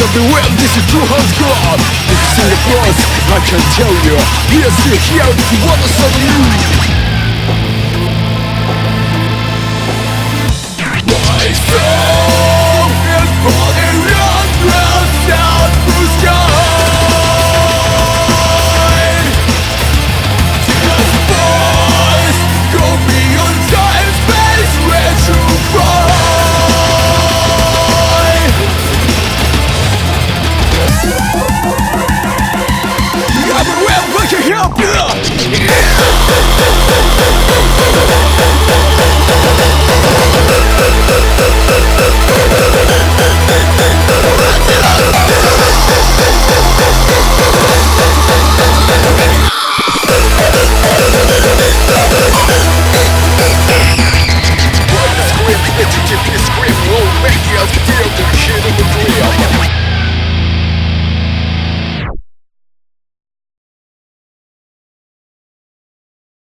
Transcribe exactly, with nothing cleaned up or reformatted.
everywhere, this is true hardcore. This is in the cross, I can tell you. We are still here if you want us on the move. My soul is falling underground blue sky. Tears voice go beyond time, space, where to cry. Everywhere we can help you.